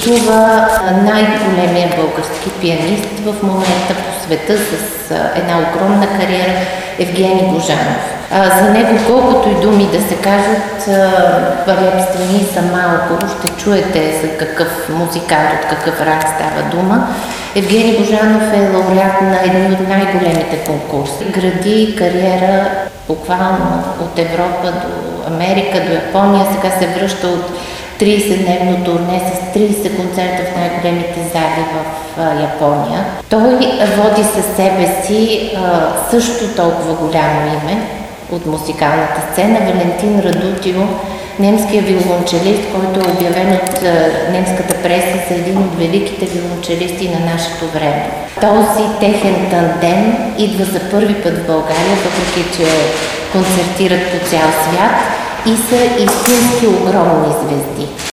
гостува най-големия български пианист в момента по света с една огромна кариера Евгений Божанов. За него колкото и думи да се кажат, балет страни са малко, ще чуете за какъв музикант, от какъв ранг става дума. Евгений Божанов е лауреат на едни от най-големите конкурси. Гради кариера буквално от Европа до Америка, до Япония. Сега се връща от 30-дневно турне с 30 концерта в най-големите зали в Япония. Той води със себе си също толкова голямо име от музикалната сцена, Валентин Радутио, немския виолончелист, който е обявен от немската преса за един от великите виолончелисти на нашето време. Този техен тандем идва за първи път в България, въпреки че концертират по цял свят и са истински огромни звезди.